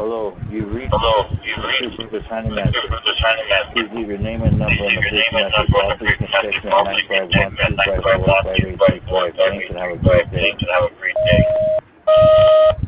Hello, you reached the Superfoods Honeymaster. Please leave your name and number on the brief message. I'll be inspection at 951-254-5865. Thanks and have a great day.